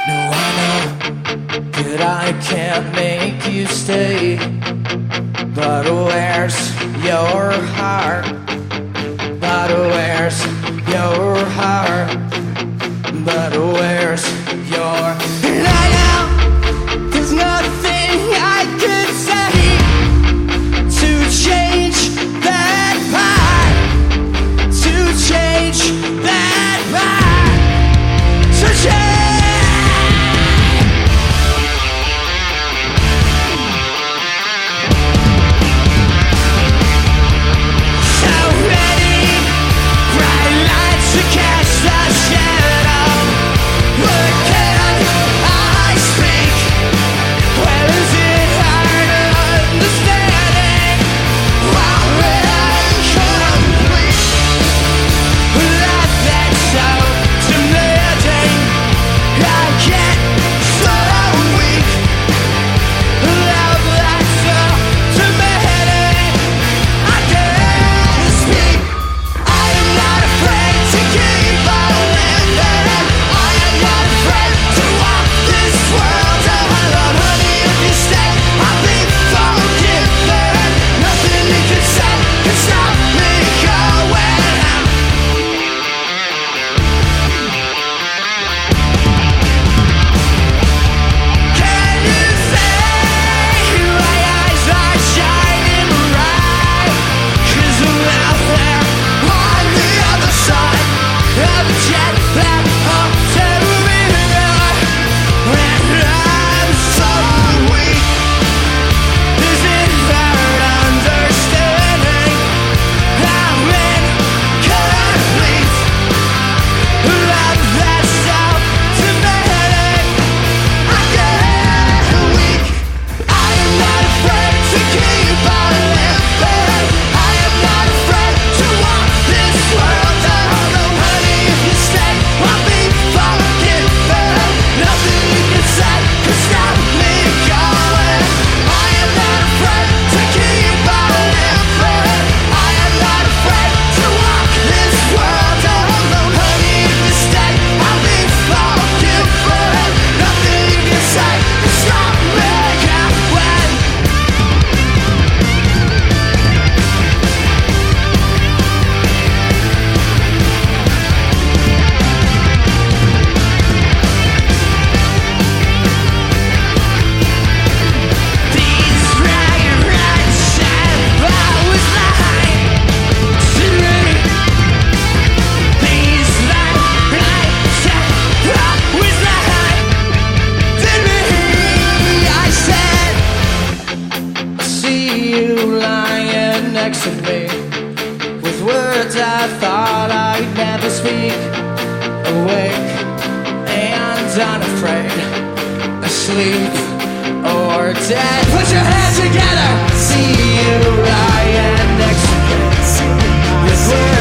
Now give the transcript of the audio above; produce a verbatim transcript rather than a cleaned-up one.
No, I know that I can't make you stay, but where's your heart? But where's your heart? But where's your... And I know there's nothing I could say to change that part, to change that part, to change. Next to me, with words I thought I'd never speak, awake and unafraid, asleep or dead. Put your hands together, see you lying next to me, with words